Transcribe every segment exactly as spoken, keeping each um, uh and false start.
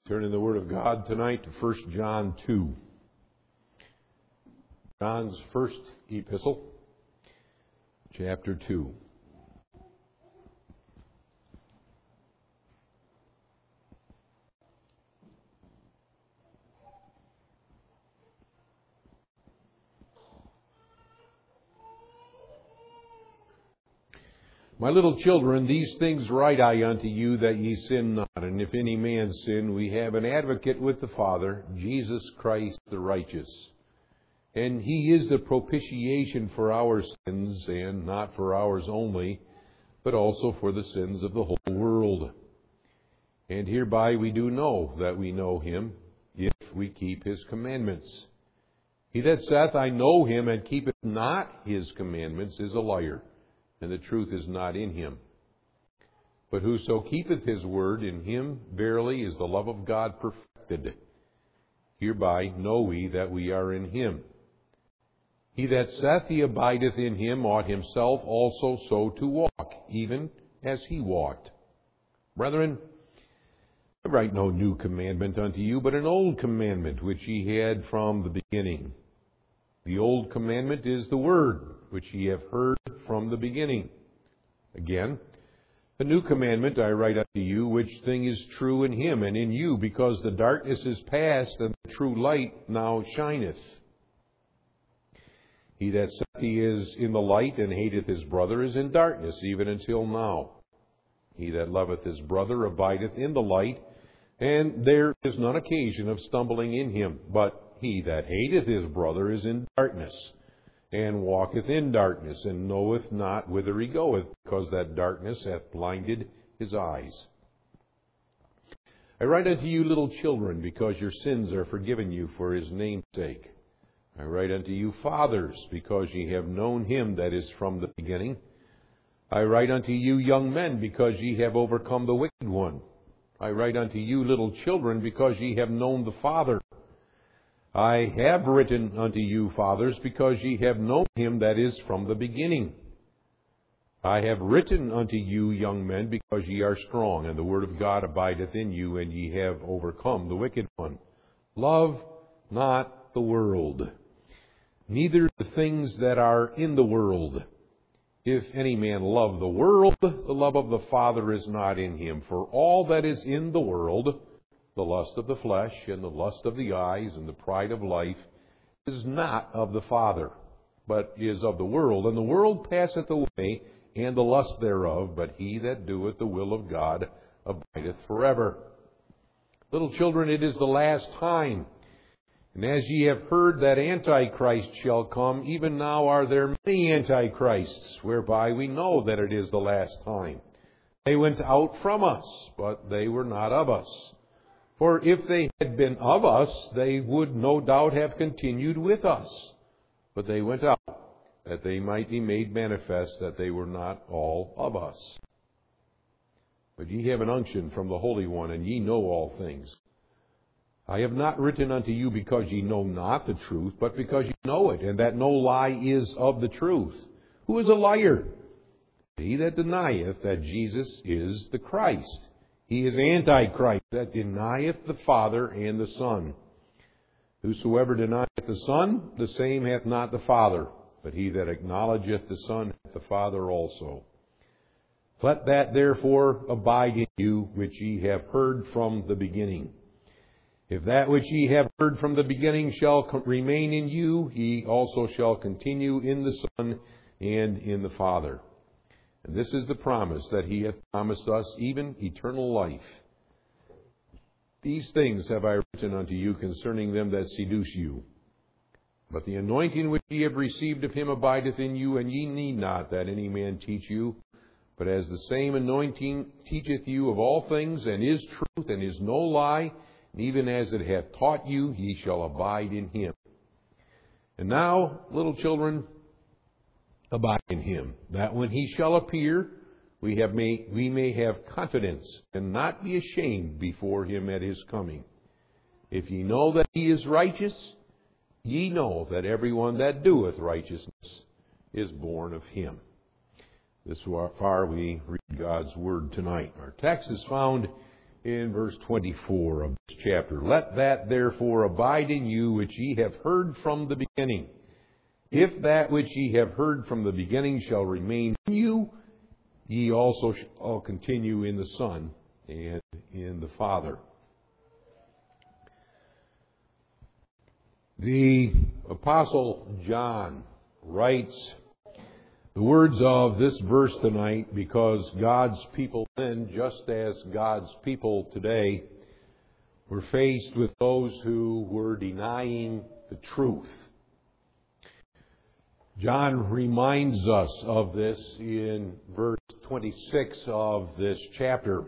Turn in the Word of God tonight to First John two. John's first epistle, chapter two. My little children, these things write I unto you, that ye sin not. And if any man sin, we have an advocate with the Father, Jesus Christ the righteous. And he is the propitiation for our sins, and not for ours only, but also for the sins of the whole world. And hereby we do know that we know him, if we keep his commandments. He that saith, I know him, and keepeth not his commandments, is a liar, and the truth is not in him. But whoso keepeth his word, in him verily is the love of God perfected. Hereby know we that we are in him. He that saith he abideth in him ought himself also so to walk, even as he walked. Brethren, I write no new commandment unto you, but an old commandment which ye had from the beginning. The old commandment is the word which ye have heard from the beginning. Again, a new commandment I write unto you, which thing is true in him and in you, because the darkness is past, and the true light now shineth. He that saith he is in the light and hateth his brother is in darkness, even until now. He that loveth his brother abideth in the light, and there is none occasion of stumbling in him. But he that hateth his brother is in darkness, and walketh in darkness, and knoweth not whither he goeth, because that darkness hath blinded his eyes. I write unto you, little children, because your sins are forgiven you for his name's sake. I write unto you, fathers, because ye have known him that is from the beginning. I write unto you, young men, because ye have overcome the wicked one. I write unto you, little children, because ye have known the Father. I have written unto you, fathers, because ye have known him that is from the beginning. I have written unto you, young men, because ye are strong, and the word of God abideth in you, and ye have overcome the wicked one. Love not the world, neither the things that are in the world. If any man love the world, the love of the Father is not in him. For all that is in the world, the lust of the flesh, and the lust of the eyes, and the pride of life, is not of the Father, but is of the world. And the world passeth away, and the lust thereof, but he that doeth the will of God abideth forever. Little children, it is the last time. And as ye have heard that Antichrist shall come, even now are there many Antichrists, whereby we know that it is the last time. They went out from us, but they were not of us. For if they had been of us, they would no doubt have continued with us. But they went out, that they might be made manifest that they were not all of us. But ye have an unction from the Holy One, and ye know all things. I have not written unto you because ye know not the truth, but because ye know it, and that no lie is of the truth. Who is a liar? He that denieth that Jesus is the Christ. He is Antichrist, that denieth the Father and the Son. Whosoever denieth the Son, the same hath not the Father. But he that acknowledgeth the Son hath the Father also. Let that therefore abide in you, which ye have heard from the beginning. If that which ye have heard from the beginning shall remain in you, ye also shall continue in the Son and in the Father. And this is the promise that he hath promised us, even eternal life. These things have I written unto you concerning them that seduce you. But the anointing which ye have received of him abideth in you, and ye need not that any man teach you. But as the same anointing teacheth you of all things, and is truth, and is no lie, and even as it hath taught you, ye shall abide in him. And now, little children, abide in him, that when he shall appear, we have may, we may have confidence, and not be ashamed before him at his coming. If ye know that he is righteous, ye know that everyone that doeth righteousness is born of him. This far we read God's word tonight. Our text is found in verse twenty-four of this chapter. Let that therefore abide in you which ye have heard from the beginning. If that which ye have heard from the beginning shall remain in you, ye also shall continue in the Son and in the Father. The Apostle John writes the words of this verse tonight because God's people then, just as God's people today, were faced with those who were denying the truth. John reminds us of this in verse twenty-six of this chapter.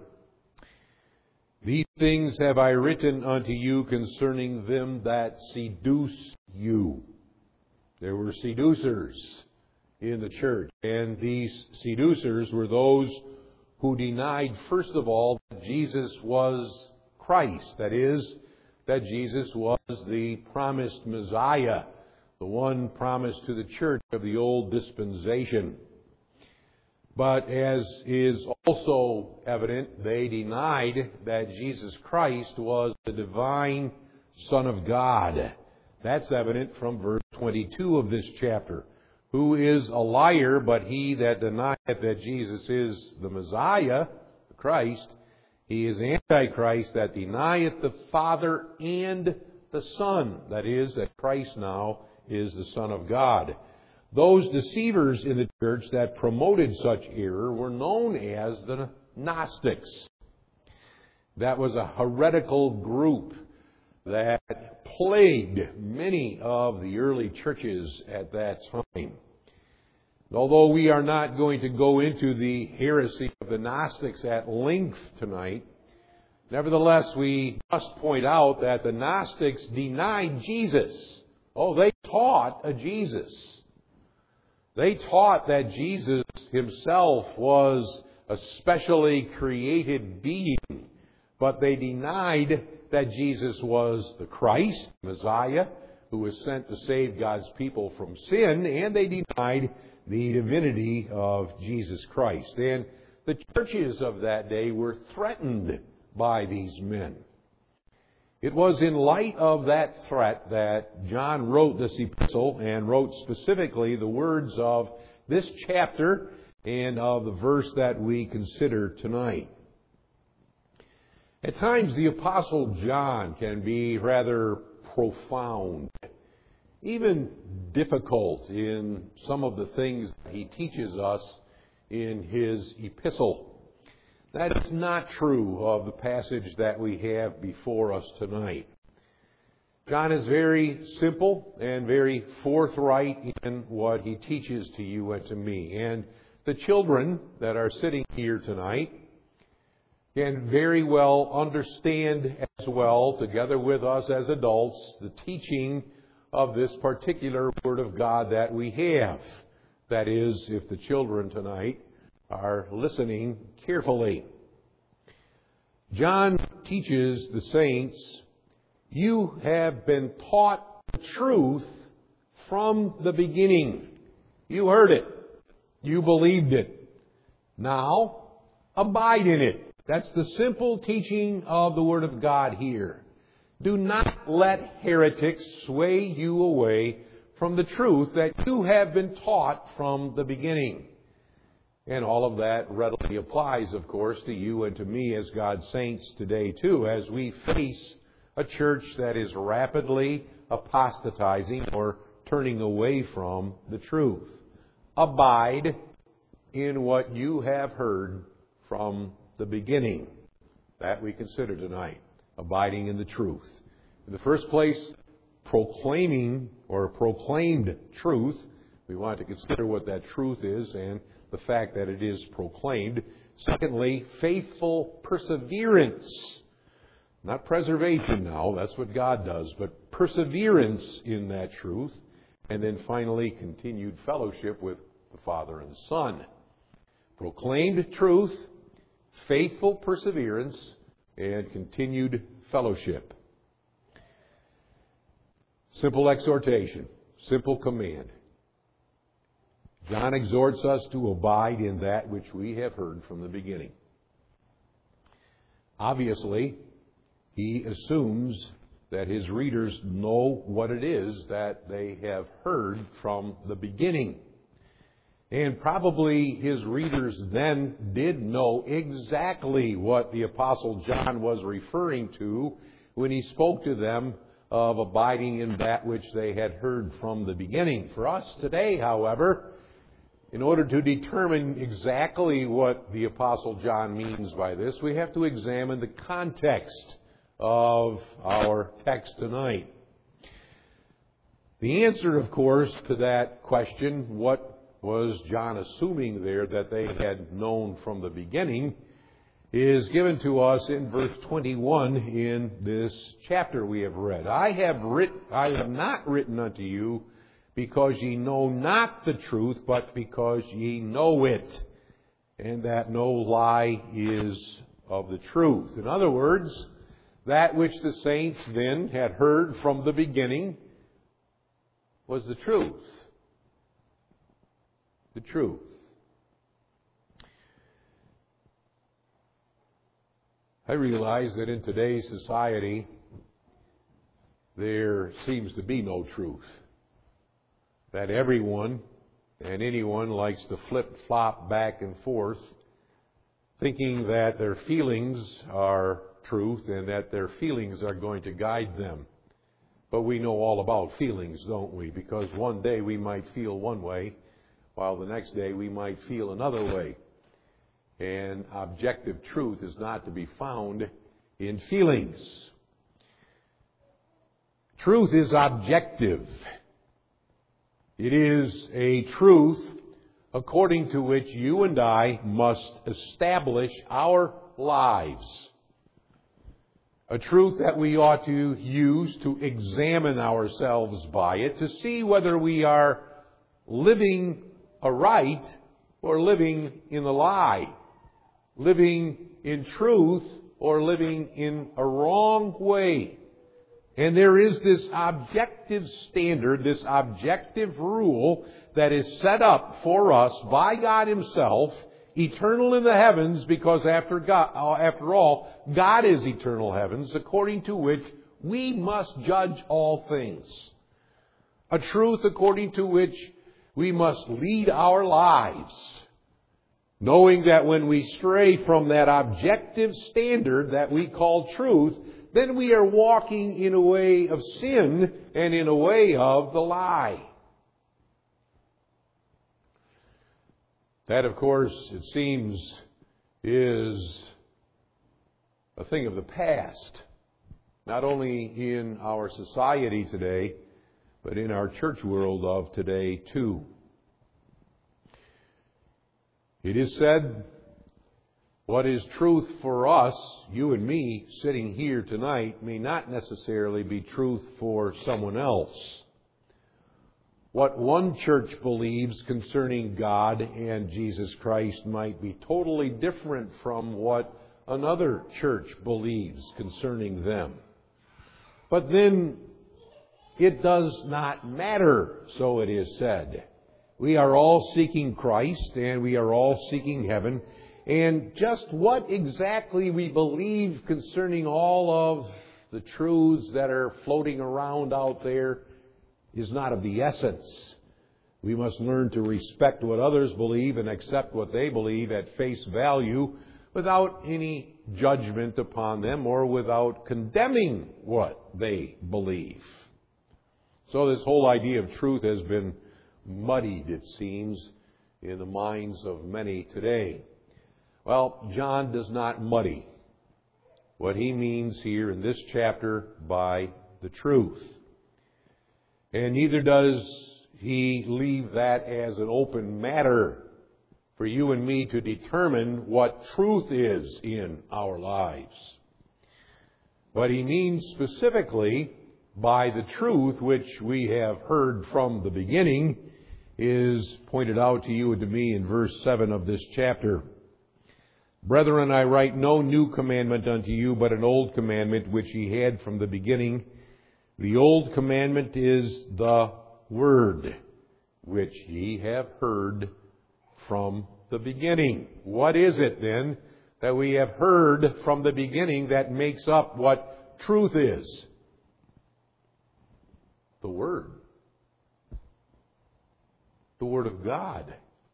These things have I written unto you concerning them that seduce you. There were seducers in the church, and these seducers were those who denied, first of all, that Jesus was Christ. That is, that Jesus was the promised Messiah, the one promised to the church of the old dispensation. But as is also evident, they denied that Jesus Christ was the divine Son of God. That's evident from verse twenty-two of this chapter. Who is a liar, but he that denieth that Jesus is the Messiah, the Christ, he is Antichrist that denieth the Father and the Son. That is, that Christ now is the Son of God. Those deceivers in the church that promoted such error were known as the Gnostics. That was a heretical group that plagued many of the early churches at that time. Although we are not going to go into the heresy of the Gnostics at length tonight, nevertheless we must point out that the Gnostics denied Jesus. Oh, they taught a Jesus. They taught that Jesus himself was a specially created being, but they denied that Jesus was the Christ, Messiah, who was sent to save God's people from sin, and they denied the divinity of Jesus Christ. And the churches of that day were threatened by these men. It was in light of that threat that John wrote this epistle and wrote specifically the words of this chapter and of the verse that we consider tonight. At times, the Apostle John can be rather profound, even difficult in some of the things that he teaches us in his epistle. That is not true of the passage that we have before us tonight. John is very simple and very forthright in what he teaches to you and to me. And the children that are sitting here tonight can very well understand as well, together with us as adults, the teaching of this particular Word of God that we have. That is, if the children tonight are listening carefully. John teaches the saints, you have been taught the truth from the beginning. You heard it. You believed it. Now, abide in it. That's the simple teaching of the Word of God here. Do not let heretics sway you away from the truth that you have been taught from the beginning. And all of that readily applies, of course, to you and to me as God's saints today, too, as we face a church that is rapidly apostatizing or turning away from the truth. Abide in what you have heard from the beginning. That we consider tonight. Abiding in the truth. In the first place, proclaiming or proclaimed truth. We want to consider what that truth is and the fact that it is proclaimed. Secondly, faithful perseverance. Not preservation now, that's what God does, but perseverance in that truth. And then finally, continued fellowship with the Father and Son. Proclaimed truth, faithful perseverance, and continued fellowship. Simple exhortation, simple command. John exhorts us to abide in that which we have heard from the beginning. Obviously, he assumes that his readers know what it is that they have heard from the beginning. And probably his readers then did know exactly what the Apostle John was referring to when he spoke to them of abiding in that which they had heard from the beginning. For us today, however, in order to determine exactly what the Apostle John means by this, we have to examine the context of our text tonight. The answer, of course, to that question, what was John assuming there that they had known from the beginning, is given to us in verse twenty-one in this chapter we have read. I have writ- I have not written unto you because ye know not the truth, but because ye know it, and that no lie is of the truth. In other words, that which the saints then had heard from the beginning was the truth. The truth. I realize that in today's society, there seems to be no truth. That everyone and anyone likes to flip-flop back and forth, thinking that their feelings are truth and that their feelings are going to guide them. But we know all about feelings, don't we? Because one day we might feel one way, while the next day we might feel another way. And objective truth is not to be found in feelings. Truth is objective. It is a truth according to which you and I must establish our lives. A truth that we ought to use to examine ourselves by it, to see whether we are living aright or living in the lie, living in truth or living in a wrong way. And there is this objective standard, this objective rule that is set up for us by God Himself, eternal in the heavens, because after God, after all, God is eternal heavens, according to which we must judge all things. A truth according to which we must lead our lives, knowing that when we stray from that objective standard that we call truth, then we are walking in a way of sin and in a way of the lie. That, of course, it seems, is a thing of the past, not only in our society today, but in our church world of today too. It is said, what is truth for us, you and me, sitting here tonight, may not necessarily be truth for someone else. What one church believes concerning God and Jesus Christ might be totally different from what another church believes concerning them. But then, it does not matter, so it is said. We are all seeking Christ, and we are all seeking heaven. And just what exactly we believe concerning all of the truths that are floating around out there is not of the essence. We must learn to respect what others believe and accept what they believe at face value without any judgment upon them or without condemning what they believe. So this whole idea of truth has been muddied, it seems, in the minds of many today. Well, John does not muddy what he means here in this chapter by the truth. And neither does he leave that as an open matter for you and me to determine what truth is in our lives. What he means specifically by the truth which we have heard from the beginning is pointed out to you and to me in verse seven of this chapter. Brethren, I write no new commandment unto you, but an old commandment which ye had from the beginning. The old commandment is the word which ye have heard from the beginning. What is it then that we have heard from the beginning that makes up what truth is? The Word. The Word of God.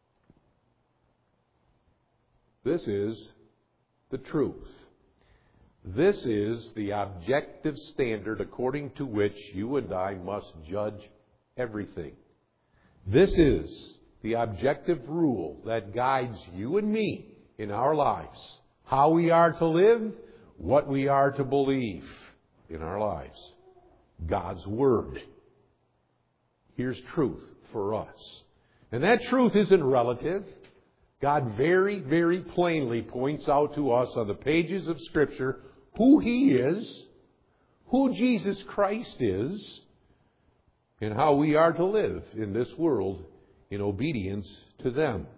This is the truth. This is the objective standard according to which you and I must judge everything. This is the objective rule that guides you and me in our lives. How we are to live, what we are to believe in our lives. God's Word. Here's truth for us. And that truth isn't relative. God very, very plainly points out to us on the pages of Scripture who He is, who Jesus Christ is, and how we are to live in this world in obedience to them.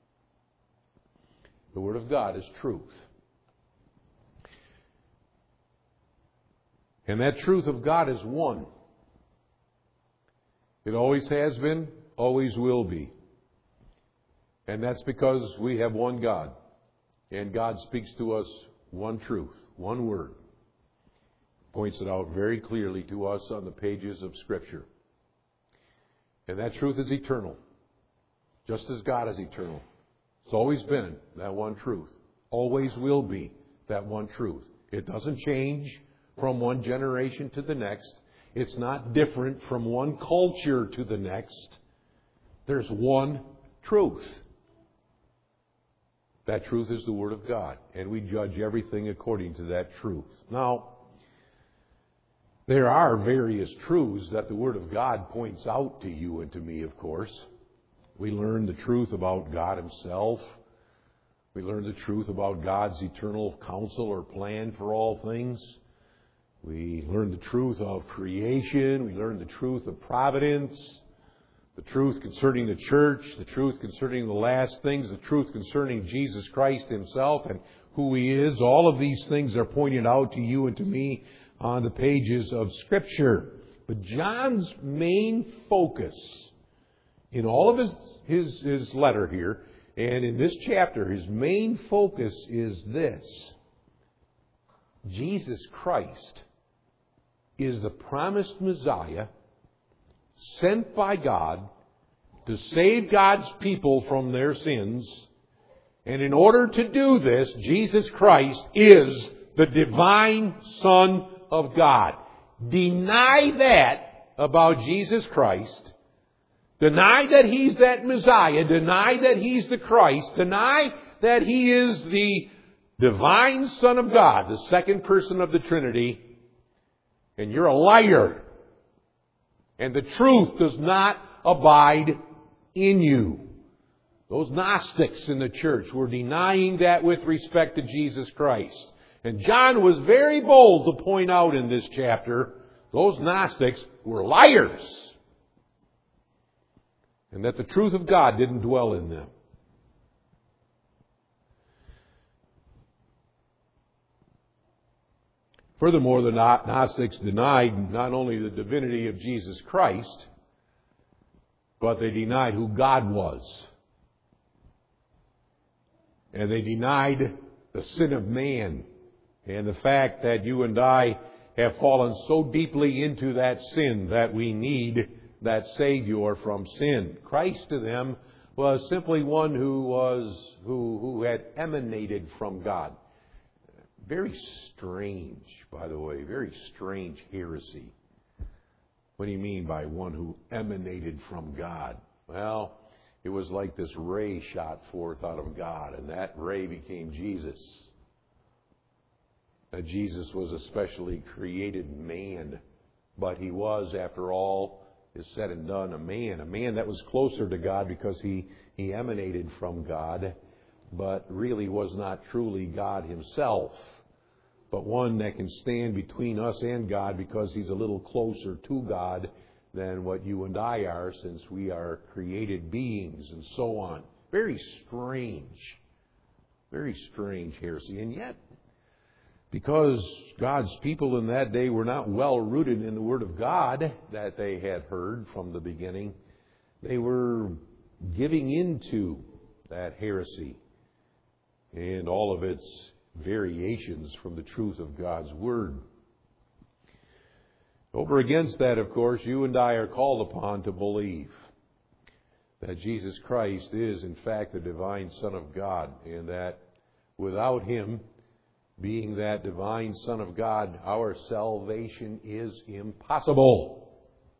The Word of God is truth. And that truth of God is one. It always has been, always will be. And that's because we have one God. And God speaks to us one truth, one word. Points it out very clearly to us on the pages of Scripture. And that truth is eternal. Just as God is eternal. It's always been that one truth. Always will be that one truth. It doesn't change from one generation to the next. It's not different from one culture to the next. There's one truth. That truth is the Word of God. And we judge everything according to that truth. Now, there are various truths that the Word of God points out to you and to me, of course. We learn the truth about God Himself. We learn the truth about God's eternal counsel or plan for all things. We learn the truth of creation. We learn the truth of providence. The truth concerning the church. The truth concerning the last things. The truth concerning Jesus Christ Himself and who He is. All of these things are pointed out to you and to me on the pages of Scripture. But John's main focus in all of his, his, his letter here, and in this chapter, his main focus is this. Jesus Christ is the promised Messiah sent by God to save God's people from their sins. And in order to do this, Jesus Christ is the divine Son of God. Deny that about Jesus Christ. Deny that He's that Messiah. Deny that He's the Christ. Deny that He is the divine Son of God, the second person of the Trinity. And you're a liar. And the truth does not abide in you. Those Gnostics in the church were denying that with respect to Jesus Christ. And John was very bold to point out in this chapter, those Gnostics were liars. And that the truth of God didn't dwell in them. Furthermore, the Gnostics denied not only the divinity of Jesus Christ, but they denied who God was. And they denied the sin of man and the fact that you and I have fallen so deeply into that sin that we need that Savior from sin. Christ to them was simply one who was who, who had emanated from God. Very strange, by the way, very strange heresy. What do you mean by one who emanated from God? Well, it was like this ray shot forth out of God, and that ray became Jesus. That Jesus was a specially created man, but He was, after all is said and done, a man. A man that was closer to God because he, he emanated from God, but really was not truly God Himself. But one that can stand between us and God because He's a little closer to God than what you and I are, since we are created beings and so on. Very strange. Very strange heresy. And yet, because God's people in that day were not well rooted in the Word of God that they had heard from the beginning, they were giving into that heresy. and all of its variations from the truth of God's Word. Over against that, of course, you and I are called upon to believe that Jesus Christ is, in fact, the divine Son of God, and that without Him being that divine Son of God, our salvation is impossible.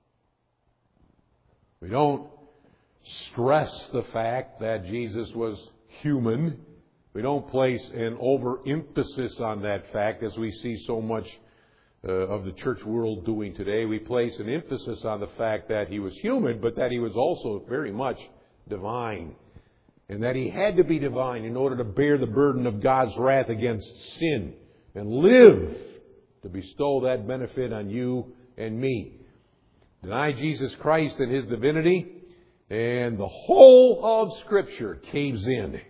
We don't stress the fact that Jesus was human. We don't place an overemphasis on that fact as we see so much uh, of the church world doing today. We place an emphasis on the fact that He was human, but that He was also very much divine. And that He had to be divine in order to bear the burden of God's wrath against sin and live to bestow that benefit on you and me. Deny Jesus Christ and His divinity, and the whole of Scripture caves in.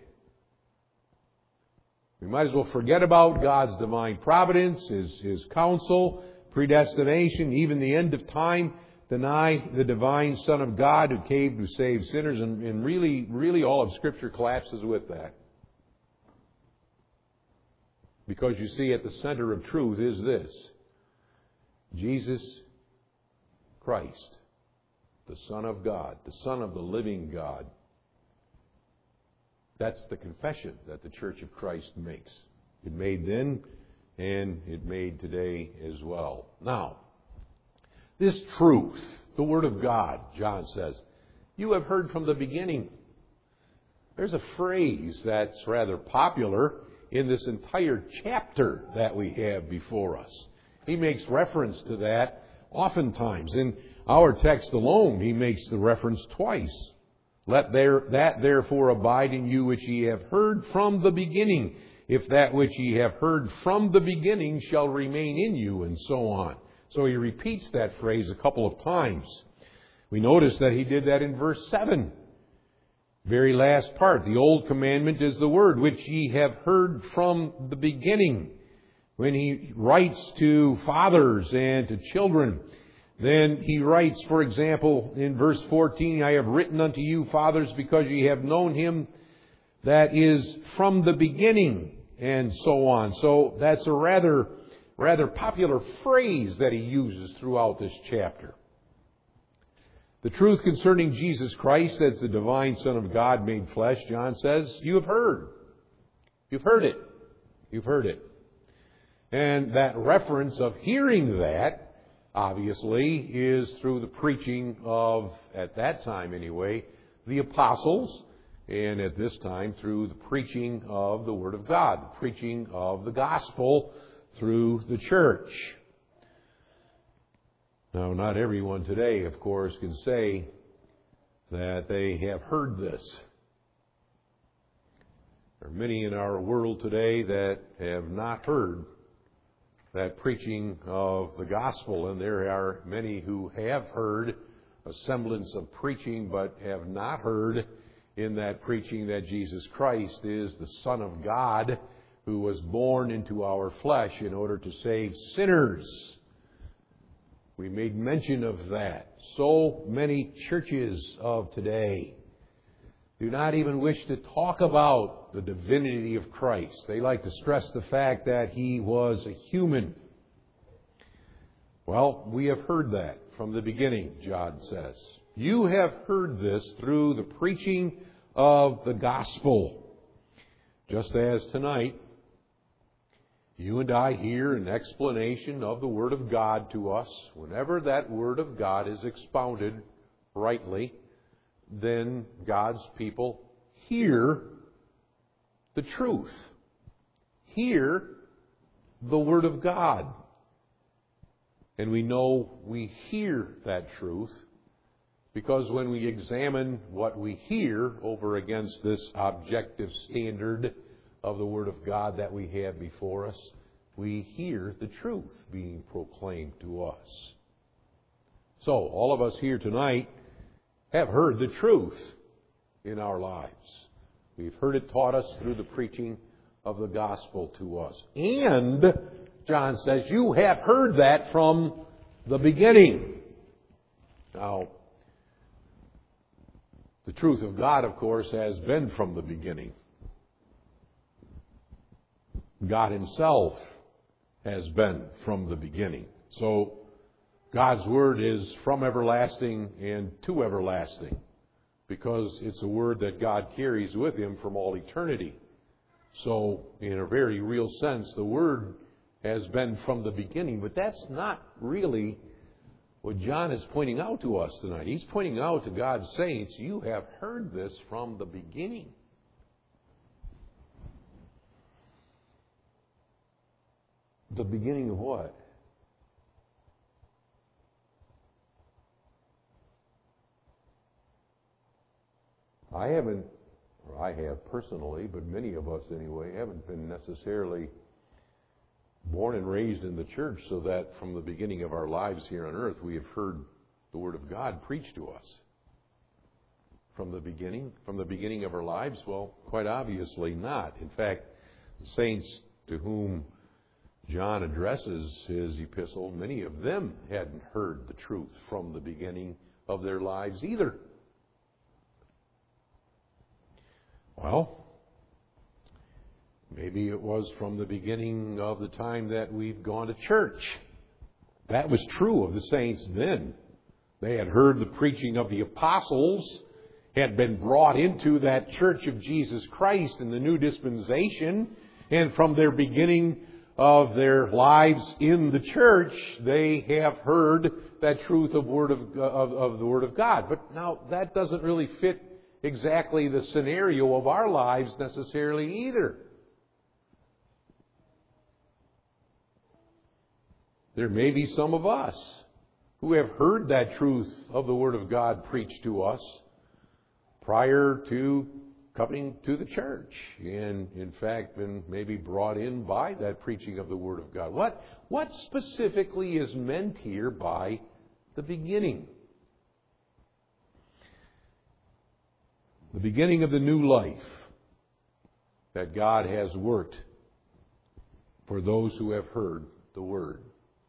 We might as well forget about God's divine providence, His, His counsel, predestination, even the end of time. Deny the divine Son of God who came to save sinners, and, and really, really all of Scripture collapses with that. Because you see, at the center of truth is this: Jesus Christ, the Son of God, the Son of the living God. That's the confession that the Church of Christ makes. It made then, and it made today as well. Now, this truth, the Word of God, John says, you have heard from the beginning. There's a phrase that's rather popular in this entire chapter that we have before us. He makes reference to that oftentimes. In our text alone, he makes the reference twice. Let there, that therefore abide in you which ye have heard from the beginning. If that which ye have heard from the beginning shall remain in you, and so on. So he repeats that phrase a couple of times. We notice that he did that in verse seven. Very last part. The old commandment is the word which ye have heard from the beginning. When he writes to fathers and to children, then he writes, for example, in verse fourteen, I have written unto you, fathers, because ye have known him that is from the beginning, and so on. So that's a rather, rather popular phrase that he uses throughout this chapter. The truth concerning Jesus Christ as the divine Son of God made flesh, John says, you have heard. You've heard it. You've heard it. And that reference of hearing that, obviously, is through the preaching of, at that time anyway, the apostles, and at this time through the preaching of the Word of God, the preaching of the gospel through the church. Now, not everyone today, of course, can say that they have heard this. There are many in our world today that have not heard that preaching of the gospel, and there are many who have heard a semblance of preaching but have not heard in that preaching that Jesus Christ is the Son of God who was born into our flesh in order to save sinners. We made mention of that. So many churches of today do not even wish to talk about the divinity of Christ. They like to stress the fact that He was a human. Well, we have heard that from the beginning, John says. You have heard this through the preaching of the gospel. Just as tonight, you and I hear an explanation of the Word of God to us. Whenever that Word of God is expounded rightly, then God's people hear the truth. Hear the Word of God. And we know we hear that truth because when we examine what we hear over against this objective standard of the Word of God that we have before us, we hear the truth being proclaimed to us. So, all of us here tonight have heard the truth in our lives. We've heard it taught us through the preaching of the gospel to us. And, John says, you have heard that from the beginning. Now, the truth of God, of course, has been from the beginning. God Himself has been from the beginning. So God's Word is from everlasting and to everlasting, because it's a Word that God carries with Him from all eternity. So, in a very real sense, the Word has been from the beginning. But that's not really what John is pointing out to us tonight. He's pointing out to God's saints, you have heard this from the beginning. The beginning of what? I haven't, or I have personally, but many of us anyway, haven't been necessarily born and raised in the church so that from the beginning of our lives here on earth we have heard the Word of God preached to us. From the beginning, from the beginning of our lives? Well, quite obviously not. In fact, the saints to whom John addresses his epistle, many of them hadn't heard the truth from the beginning of their lives either. Well, maybe it was from the beginning of the time that we've gone to church. That was true of the saints then. They had heard the preaching of the apostles, had been brought into that church of Jesus Christ in the new dispensation, and from their beginning of their lives in the church, they have heard that truth of word of, of, of the Word of God. But now that doesn't really fit exactly the scenario of our lives necessarily either. There may be some of us who have heard that truth of the Word of God preached to us prior to coming to the church, and in fact been maybe brought in by that preaching of the Word of God. What, what specifically is meant here by the beginning? The beginning of the new life that God has worked for those who have heard the Word.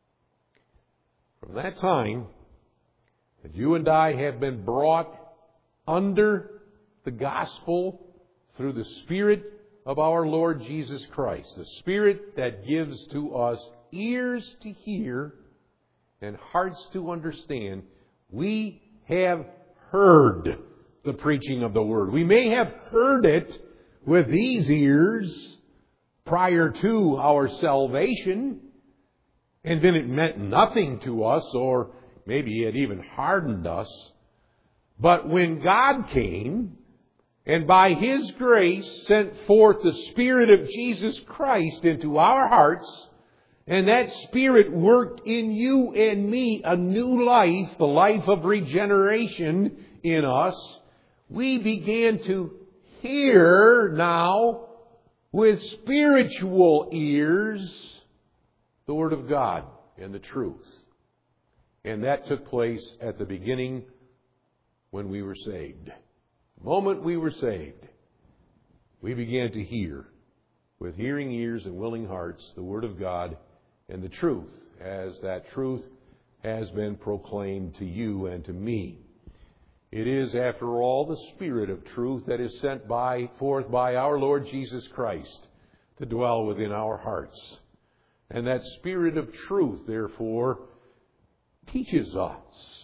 From that time that you and I have been brought under the gospel through the Spirit of our Lord Jesus Christ, the Spirit that gives to us ears to hear and hearts to understand, we have heard the preaching of the Word. We may have heard it with these ears prior to our salvation, and then it meant nothing to us, or maybe it even hardened us. But when God came, and by His grace sent forth the Spirit of Jesus Christ into our hearts, and that Spirit worked in you and me a new life, the life of regeneration in us, we began to hear now with spiritual ears the Word of God and the truth. And that took place at the beginning when we were saved. The moment we were saved, we began to hear with hearing ears and willing hearts the Word of God and the truth, as that truth has been proclaimed to you and to me. It is, after all, the Spirit of truth that is sent by, forth by our Lord Jesus Christ to dwell within our hearts. And that Spirit of truth, therefore, teaches us.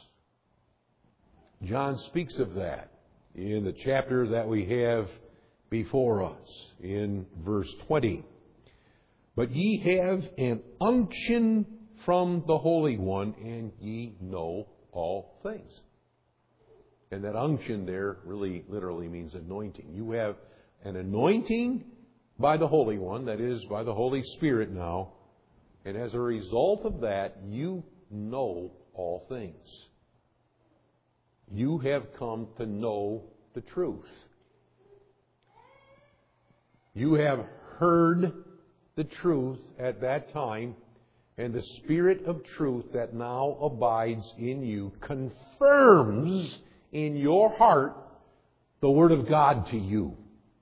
John speaks of that in the chapter that we have before us, in verse twenty. But ye have an unction from the Holy One, and ye know all things. And that unction there really literally means anointing. You have an anointing by the Holy One, that is, by the Holy Spirit now. And as a result of that, you know all things. You have come to know the truth. You have heard the truth at that time, and the Spirit of truth that now abides in you confirms in your heart the Word of God to you.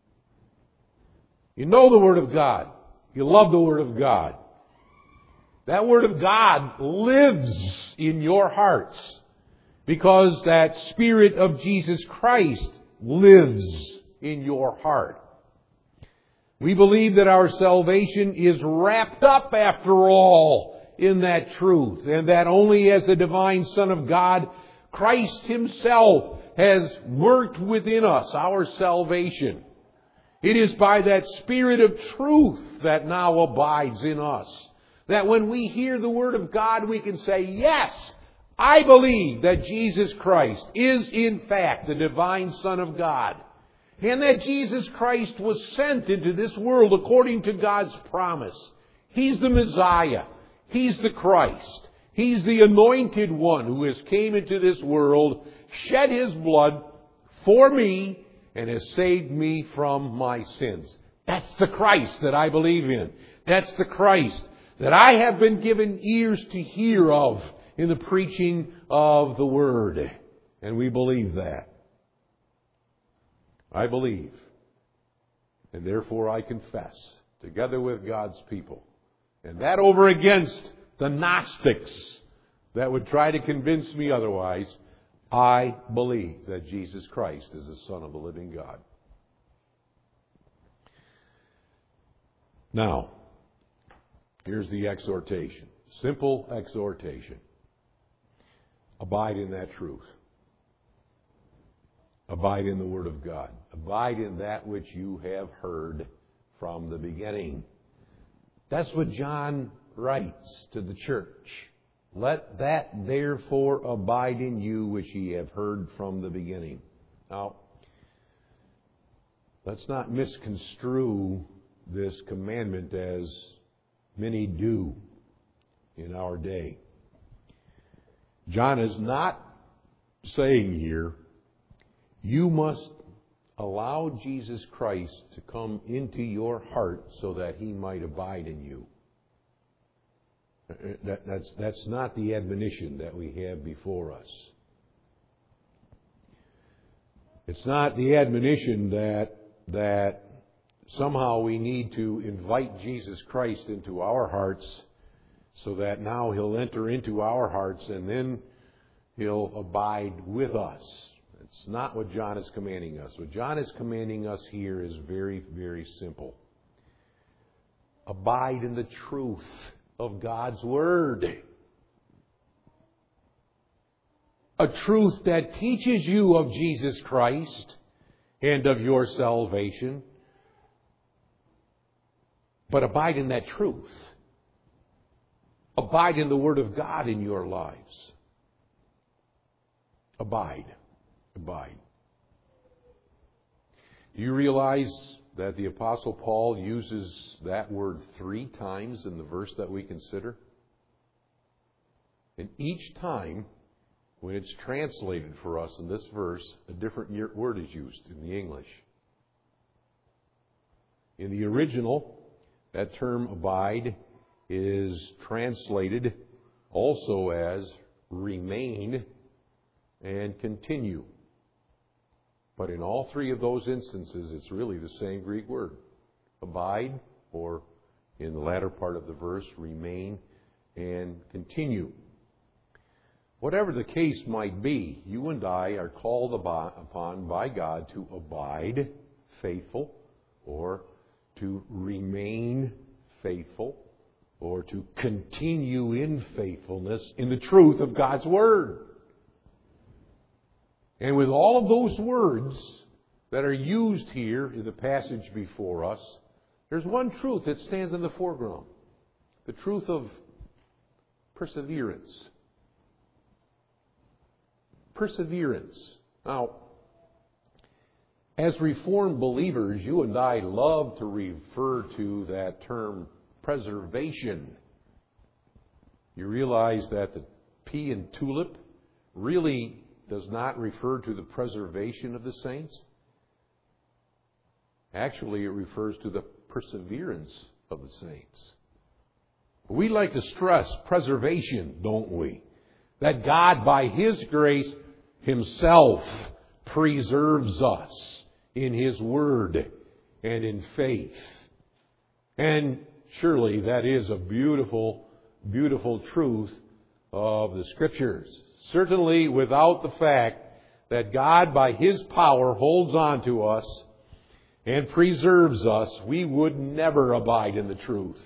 You know the Word of God. You love the Word of God. That Word of God lives in your hearts because that Spirit of Jesus Christ lives in your heart. We believe that our salvation is wrapped up, after all, in that truth, and that only as the divine Son of God, Christ Himself, has worked within us our salvation. It is by that Spirit of truth that now abides in us, that when we hear the Word of God, we can say, yes, I believe that Jesus Christ is in fact the divine Son of God, and that Jesus Christ was sent into this world according to God's promise. He's the Messiah. He's the Christ. He's the anointed one who has came into this world, shed His blood for me, and has saved me from my sins. That's the Christ that I believe in. That's the Christ that I have been given ears to hear of in the preaching of the Word. And we believe that. I believe. And therefore I confess, together with God's people. And that over against the Gnostics that would try to convince me otherwise, I believe that Jesus Christ is the Son of the living God. Now, here's the exhortation. Simple exhortation. Abide in that truth. Abide in the Word of God. Abide in that which you have heard from the beginning. That's what John writes to the church. Let that therefore abide in you which ye have heard from the beginning. Now, let's not misconstrue this commandment as many do in our day. John is not saying here, you must allow Jesus Christ to come into your heart so that He might abide in you. That, that's, that's not the admonition that we have before us. It's not the admonition that, that somehow we need to invite Jesus Christ into our hearts so that now He'll enter into our hearts and then He'll abide with us. It's not what John is commanding us. What John is commanding us here is very, very simple. Abide in the truth of God's Word. A truth that teaches you of Jesus Christ and of your salvation. But abide in that truth. Abide in the Word of God in your lives. Abide. Abide. Do you realize that the Apostle Paul uses that word three times in the verse that we consider? And each time, when it's translated for us in this verse, a different word is used in the English. In the original, that term abide is translated also as remain and continue. But in all three of those instances, it's really the same Greek word. Abide, or in the latter part of the verse, remain and continue. Whatever the case might be, you and I are called upon by God to abide faithful, or to remain faithful, or to continue in faithfulness in the truth of God's Word. And with all of those words that are used here in the passage before us, there's one truth that stands in the foreground. The truth of perseverance. Perseverance. Now, as Reformed believers, you and I love to refer to that term preservation. You realize that the P in tulip really does not refer to the preservation of the saints. Actually, it refers to the perseverance of the saints. We like to stress preservation, don't we? That God, by His grace Himself, preserves us in His Word and in faith. And surely that is a beautiful, beautiful truth of the Scriptures. Certainly without the fact that God, by His power, holds on to us and preserves us, we would never abide in the truth.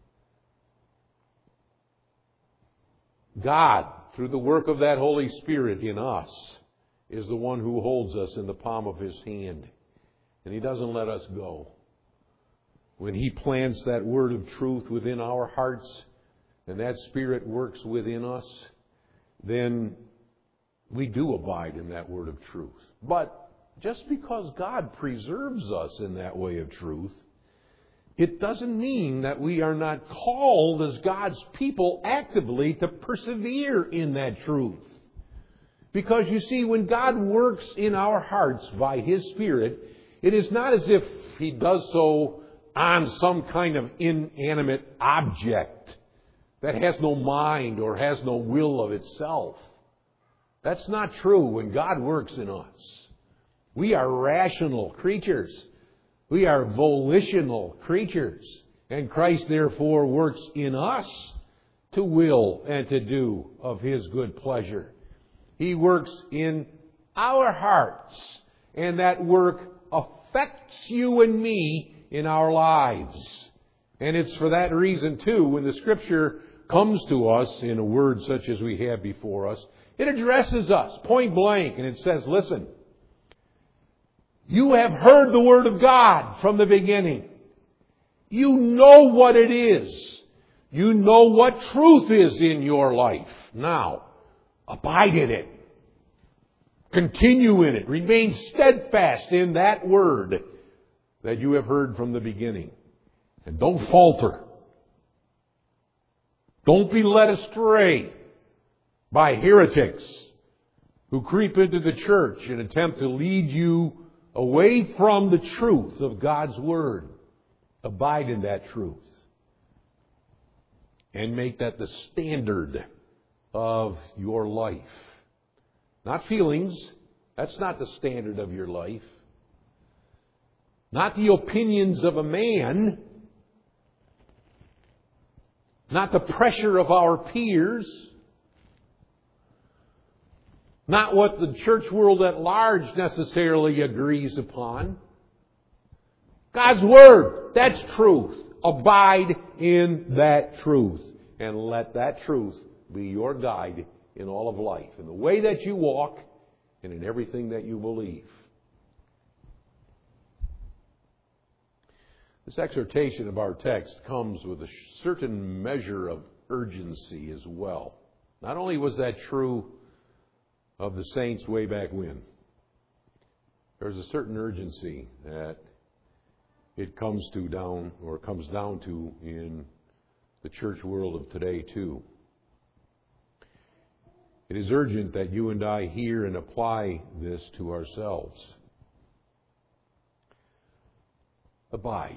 God, through the work of that Holy Spirit in us, is the one who holds us in the palm of His hand. And He doesn't let us go. When He plants that word of truth within our hearts, and that Spirit works within us, then we do abide in that word of truth. But just because God preserves us in that way of truth, it doesn't mean that we are not called as God's people actively to persevere in that truth. Because you see, when God works in our hearts by His Spirit, it is not as if He does so on some kind of inanimate object that has no mind or has no will of itself. That's not true when God works in us. We are rational creatures. We are volitional creatures. And Christ therefore works in us to will and to do of His good pleasure. He works in our hearts, and that work affects you and me in our lives. And it's for that reason, too, when the Scripture comes to us in a word such as we have before us, it addresses us point blank, and it says, listen, you have heard the Word of God from the beginning. You know what it is. You know what truth is in your life. Now, abide in it. Continue in it. Remain steadfast in that Word that you have heard from the beginning. And don't falter. Don't be led astray by heretics who creep into the church and attempt to lead you away from the truth of God's Word. Abide in that truth. And make that the standard of your life. Not feelings. That's not the standard of your life. Not the opinions of a man. Not the pressure of our peers. Not what the church world at large necessarily agrees upon. God's Word, that's truth. Abide in that truth. And let that truth be your guide in all of life. In the way that you walk and in everything that you believe. This exhortation of our text comes with a certain measure of urgency as well. Not only was that true of the saints way back when, there's a certain urgency that it comes to down, or comes down to in the church world of today too. It is urgent that you and I hear and apply this to ourselves. Abide.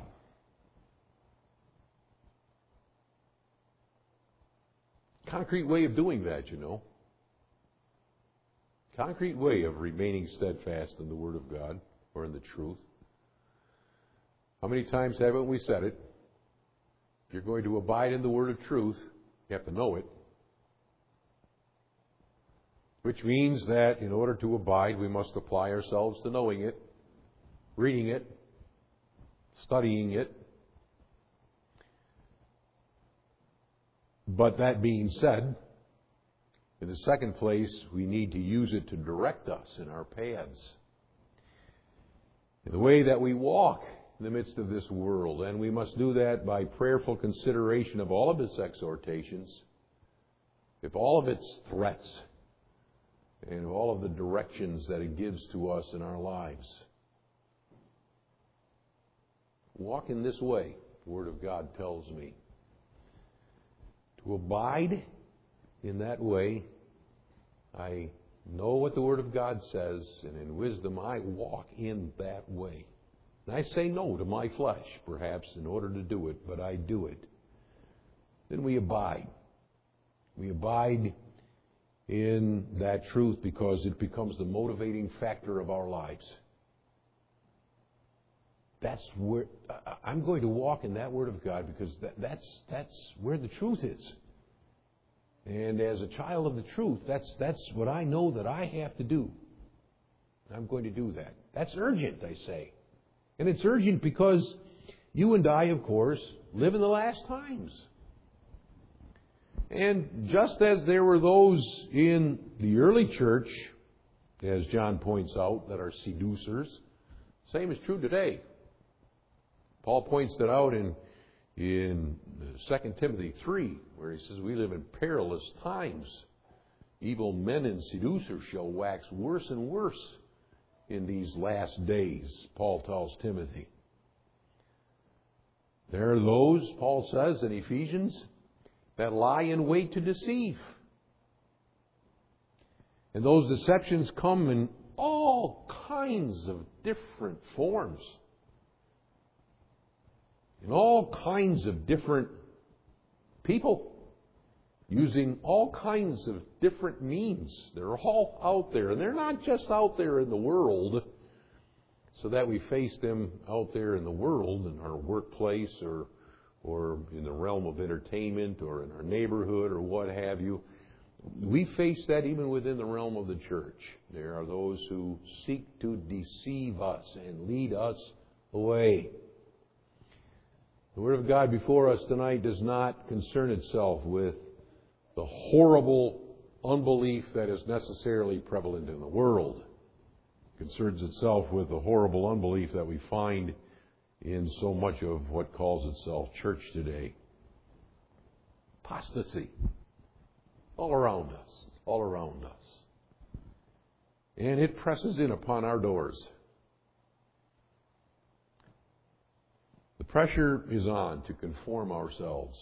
Concrete way of doing that, you know. Concrete way of remaining steadfast in the Word of God or in the truth. How many times haven't we said it? If you're going to abide in the Word of truth, you have to know it. Which means that in order to abide, we must apply ourselves to knowing it, reading it, studying it. But that being said, in the second place, we need to use it to direct us in our paths. In the way that we walk in the midst of this world. And we must do that by prayerful consideration of all of its exhortations, of all of its threats, and of all of the directions that it gives to us in our lives. Walk in this way, the Word of God tells me. To abide in that way, I know what the Word of God says, and in wisdom I walk in that way. And I say no to my flesh, perhaps, in order to do it, but I do it. Then we abide. We abide in that truth because it becomes the motivating factor of our lives. That's where I'm going to walk in that Word of God because that, that's that's where the truth is. And as a child of the truth, that's that's what I know that I have to do. I'm going to do that. That's urgent, I say. And it's urgent because you and I, of course, live in the last times. And just as there were those in the early church, as John points out, that are seducers, same is true today. Paul points that out in, in Second Timothy three, where he says, we live in perilous times. Evil men and seducers shall wax worse and worse in these last days, Paul tells Timothy. There are those, Paul says in Ephesians, that lie in wait to deceive. And those deceptions come in all kinds of different forms. In all kinds of different people. Using all kinds of different means. They're all out there. And they're not just out there in the world so that we face them out there in the world, in our workplace or, or in the realm of entertainment or in our neighborhood or what have you. We face that even within the realm of the church. There are those who seek to deceive us and lead us away. The Word of God before us tonight does not concern itself with the horrible unbelief that is necessarily prevalent in the world. It concerns itself with the horrible unbelief that we find in so much of what calls itself church today. Apostasy. All around us. All around us. And it presses in upon our doors. The pressure is on to conform ourselves.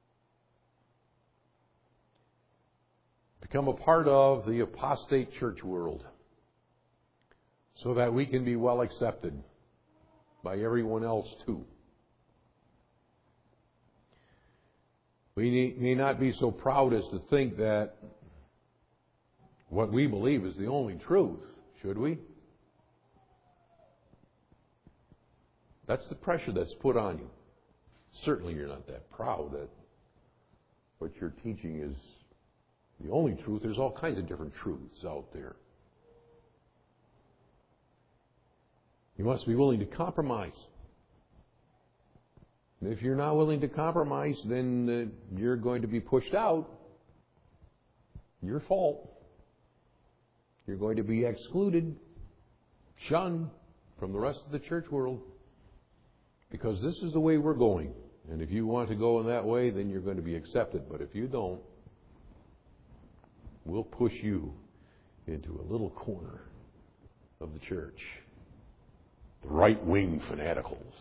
Become a part of the apostate church world so that we can be well accepted by everyone else too. We may not be so proud as to think that what we believe is the only truth, should we? That's the pressure that's put on you. Certainly you're not that proud that what you're teaching is the only truth. There's all kinds of different truths out there. You must be willing to compromise. And if you're not willing to compromise, then uh, you're going to be pushed out. Your fault. You're going to be excluded, shunned from the rest of the church world. Because this is the way we're going. And if you want to go in that way, then you're going to be accepted. But if you don't, we'll push you into a little corner of the church. The right-wing fanaticals.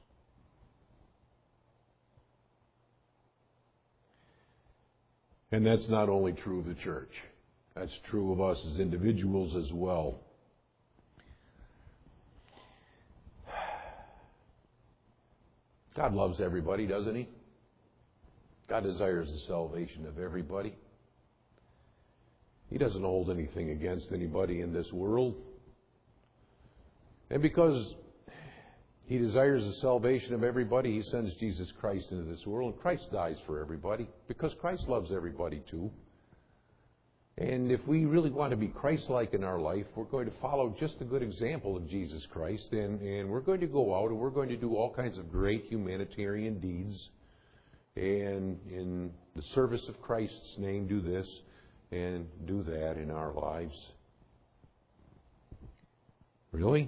And that's not only true of the church. That's true of us as individuals as well. God loves everybody, doesn't He? God desires the salvation of everybody. He doesn't hold anything against anybody in this world. And because He desires the salvation of everybody, He sends Jesus Christ into this world. And Christ dies for everybody because Christ loves everybody too. And if we really want to be Christ-like in our life, we're going to follow just a good example of Jesus Christ. And, and we're going to go out and we're going to do all kinds of great humanitarian deeds. And in the service of Christ's name, do this and do that in our lives. Really?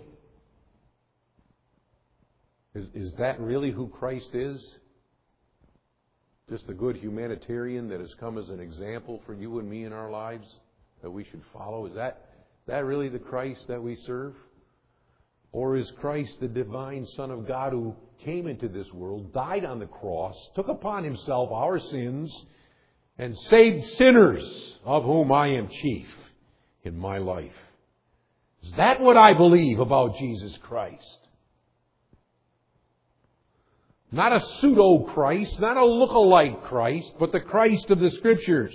Is, is that really who Christ is? Just a good humanitarian that has come as an example for you and me in our lives that we should follow? Is that, is that really the Christ that we serve? Or is Christ the divine Son of God who came into this world, died on the cross, took upon Himself our sins, and saved sinners, of whom I am chief in my life? Is that what I believe about Jesus Christ? Not a pseudo-Christ, not a look-alike Christ, but the Christ of the Scriptures.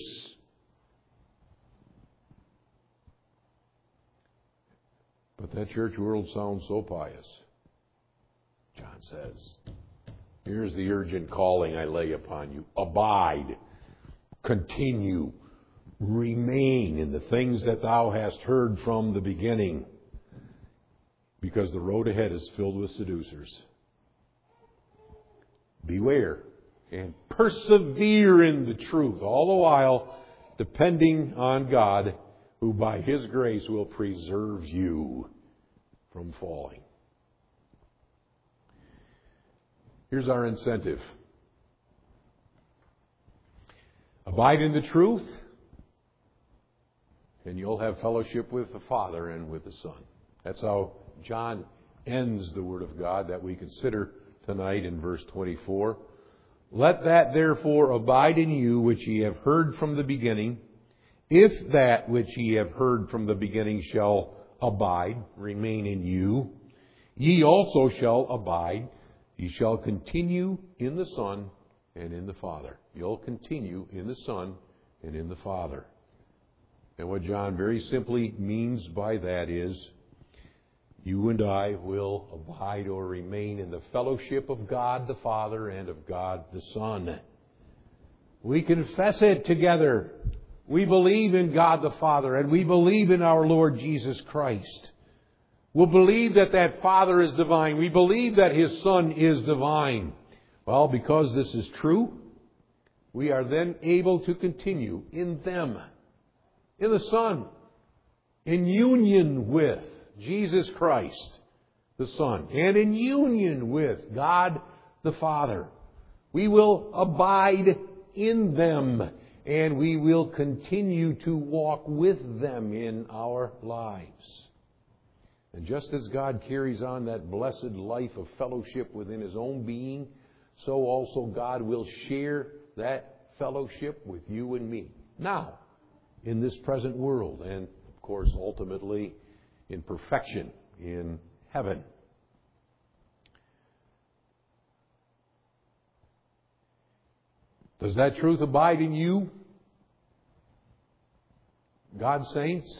But that church world sounds so pious. John says, here's the urgent calling I lay upon you. Abide, continue, remain in the things that thou hast heard from the beginning. because the road ahead is filled with seducers. Beware and persevere in the truth, all the while depending on God, who by His grace will preserve you from falling. Here's our incentive. Abide in the truth, and you'll have fellowship with the Father and with the Son. That's how John ends the Word of God that we consider tonight in verse twenty-four. Let that therefore abide in you which ye have heard from the beginning. If that which ye have heard from the beginning shall abide, remain in you, ye also shall abide. Ye shall continue in the Son and in the Father. You'll continue in the Son and in the Father. And what John very simply means by that is, you and I will abide or remain in the fellowship of God the Father and of God the Son. We confess it together. We believe in God the Father, and we believe in our Lord Jesus Christ. We'll believe that that Father is divine. We believe that His Son is divine. Well, because this is true, we are then able to continue in them, in the Son, in union with Jesus Christ, the Son, and in union with God the Father. We will abide in them, and we will continue to walk with them in our lives. And just as God carries on that blessed life of fellowship within His own being, so also God will share that fellowship with you and me. Now, in this present world, and of course, ultimately, in perfection in heaven. Does that truth abide in you, God's saints?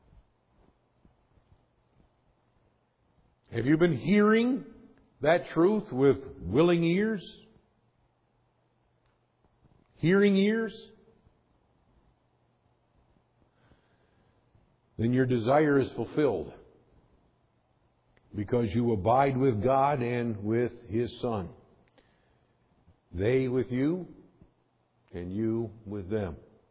Have you been hearing that truth with willing ears? Hearing ears? Then your desire is fulfilled, because you abide with God and with His Son. They with you, and you with them.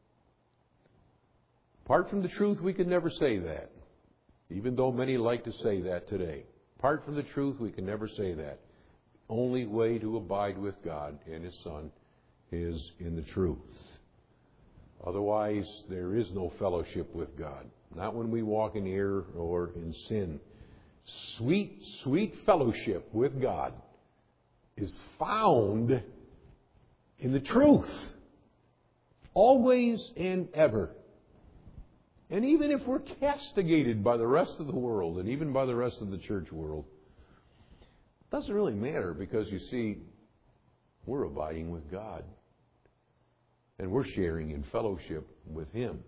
Apart from the truth, we can never say that, even though many like to say that today. Apart from the truth, we can never say that. Only way to abide with God and His Son is in the truth. Otherwise, there is no fellowship with God. Not when we walk in error or in sin. Sweet, sweet fellowship with God is found in the truth. Always and ever. And even if we're castigated by the rest of the world, and even by the rest of the church world, it doesn't really matter, because you see, we're abiding with God. And we're sharing in fellowship with Him.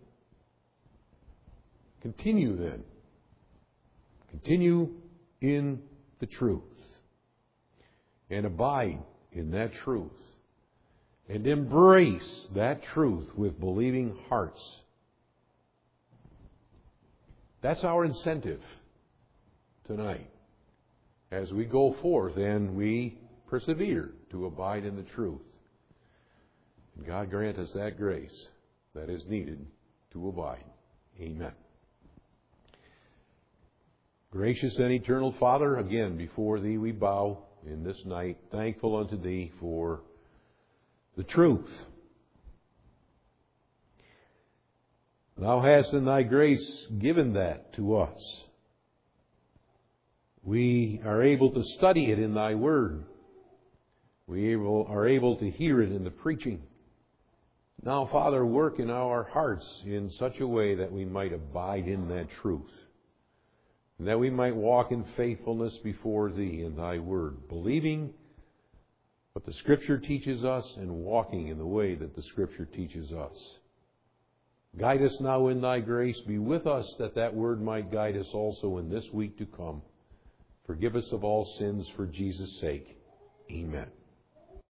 Continue then. Continue in the truth. And abide in that truth. And embrace that truth with believing hearts. That's our incentive tonight as we go forth and we persevere to abide in the truth. And God grant us that grace that is needed to abide. Amen. Gracious and eternal Father, again before Thee we bow in this night, thankful unto Thee for the truth. Thou hast in Thy grace given that to us. We are able to study it in Thy Word. We are able to hear it in the preaching. Now, Father, work in our hearts in such a way that we might abide in that truth. And that we might walk in faithfulness before Thee in Thy Word, believing what the Scripture teaches us and walking in the way that the Scripture teaches us. Guide us now in Thy grace. Be with us that that Word might guide us also in this week to come. Forgive us of all sins for Jesus' sake. Amen.